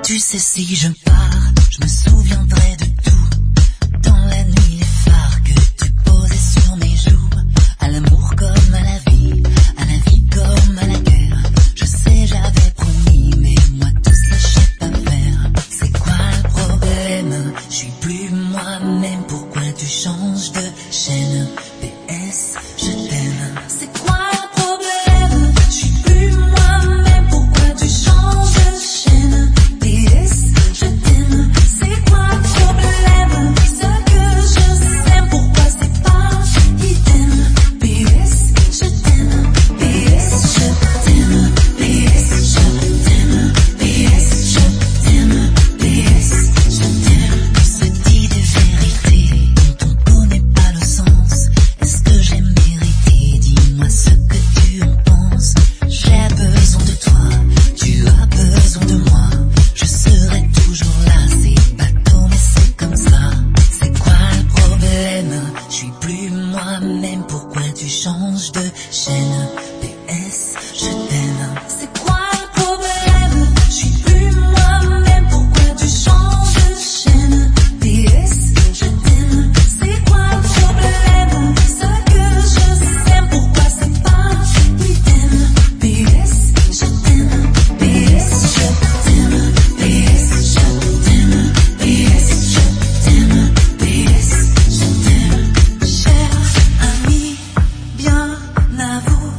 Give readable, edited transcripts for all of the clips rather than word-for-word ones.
Tu sais, si je pars, je me souviendrai de tout. Dans la nuit, les phares que tu posais sur mes joues. À l'amour comme à la vie comme à la guerre. Je sais, j'avais promis, mais moi tout ça je sais pas faire. C'est quoi le problème? Je suis plus moi-même, pourquoi tu changes de chaîne? PS, je t'aime. C'est quoi le problème? Je suis plus moi-même, pourquoi tu changes de chaîne? PS, je t'aime. C'est quoi le problème? Ce que je sais, pourquoi c'est pas idem? PS, je t'aime. PS, je t'aime. PS, je t'aime. PS, je t'aime. PS, je t'aime. On se dit des vérités dont on connaît pas le sens. Est-ce que j'ai mérité? Dis-moi ce que tu en penses. J'ai besoin de toi, tu as besoin de moi. Je serai toujours là, c'est bateau mais c'est comme ça. C'est quoi le problème? Je suis plus moi-même, pourquoi tu changes de chaîne? PS, je t'aime. C'est quoi le problème? Je suis plus moi-même, pourquoi tu changes de chaîne? PS, je t'aime. C'est quoi le problème? Ce que je sais, pourquoi c'est pas idem? PS, je t'aime. PS, je t'aime. PS, je t'aime. PS, je t'aime. PS, je t'aime. Cher ami, bien à vous,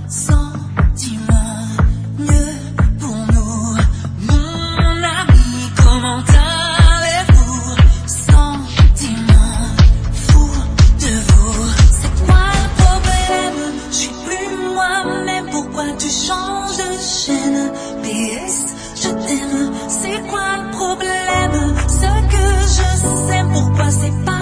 sentiment mieux pour nous. Mon ami, comment allez-vous? Sentiment fou de vous. C'est quoi le problème? Je suis plus moi-même, pourquoi tu changes de chaîne? PS, je t'aime. C'est quoi le problème? Ce que je sais, pourquoi c'est pas